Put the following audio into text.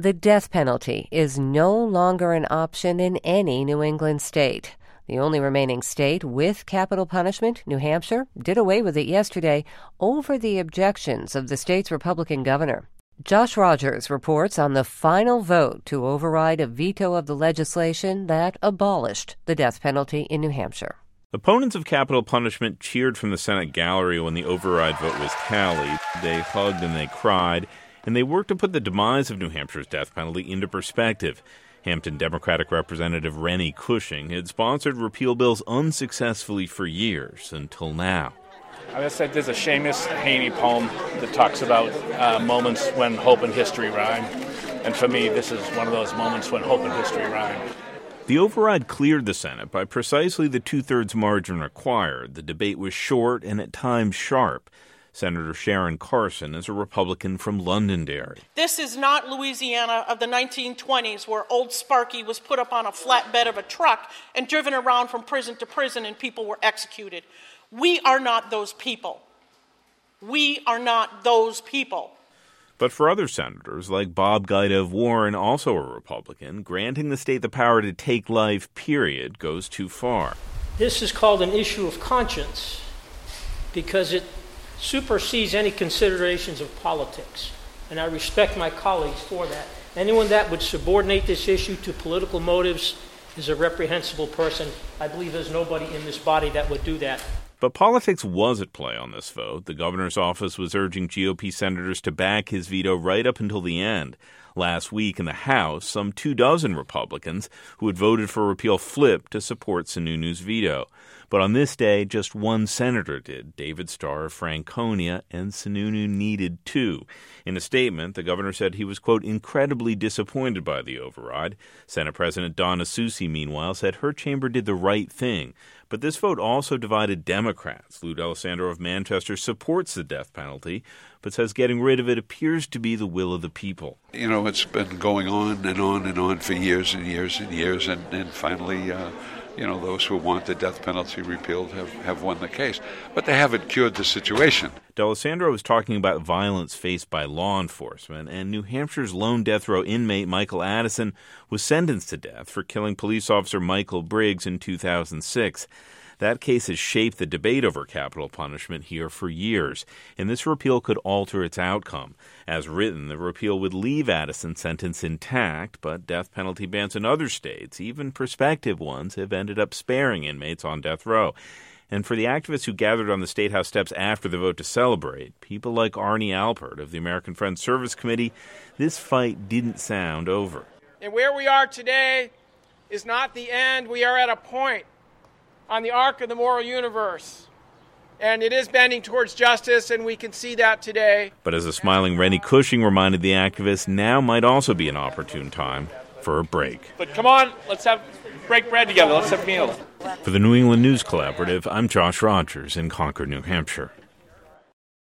The death penalty is no longer an option in any New England state. The only remaining state with capital punishment, New Hampshire, did away with it yesterday over the objections of the state's Republican governor. Josh Rogers reports on the final vote to override a veto of the legislation that abolished the death penalty in New Hampshire. Opponents of capital punishment cheered from the Senate gallery when the override vote was tallied. They hugged and they cried, and they worked to put the demise of New Hampshire's death penalty into perspective. Hampton Democratic Representative Rennie Cushing had sponsored repeal bills unsuccessfully for years until now. I said there's a Seamus Heaney poem that talks about moments when hope and history rhyme. And for me, this is one of those moments when hope and history rhyme. The override cleared the Senate by precisely the two-thirds margin required. The debate was short and at times sharp. Senator Sharon Carson is a Republican from Londonderry. This is not Louisiana of the 1920s where old Sparky was put up on a flatbed of a truck and driven around from prison to prison and people were executed. We are not those people. We are not those people. But for other senators, like Bob Guida of Warren, also a Republican, granting the state the power to take life, period, goes too far. This is called an issue of conscience because it supersedes any considerations of politics, and I respect my colleagues for that. Anyone that would subordinate this issue to political motives is a reprehensible person. I believe there's nobody in this body that would do that. But politics was at play on this vote. The governor's office was urging GOP senators to back his veto right up until the end. Last week in the House, some 24 Republicans who had voted for repeal flipped to support Sununu's veto. But on this day, just one senator did, David Starr of Franconia, and Sununu needed two. In a statement, the governor said he was, quote, incredibly disappointed by the override. Senate President Donna Soucy, meanwhile, said her chamber did the right thing. But this vote also divided Democrats. Lou D'Alessandro of Manchester supports the death penalty, but says getting rid of it appears to be the will of the people. You know, it's been going on and on and on for years and years and years, and finally, those who want the death penalty repealed have won the case. But they haven't cured the situation. D'Alessandro was talking about violence faced by law enforcement, and New Hampshire's lone death row inmate Michael Addison was sentenced to death for killing police officer Michael Briggs in 2006. That case has shaped the debate over capital punishment here for years, and this repeal could alter its outcome. As written, the repeal would leave Addison's sentence intact, but death penalty bans in other states, even prospective ones, have ended up sparing inmates on death row. And for the activists who gathered on the State House steps after the vote to celebrate, people like Arnie Alpert of the American Friends Service Committee, this fight didn't sound over. And where we are today is not the end. We are at a point on the arc of the moral universe. And it is bending towards justice, and we can see that today. But as a smiling Rennie Cushing reminded the activists, now might also be an opportune time for a break. But come on, let's break bread together. Let's have meals. For the New England News Collaborative, I'm Josh Rogers in Concord, New Hampshire.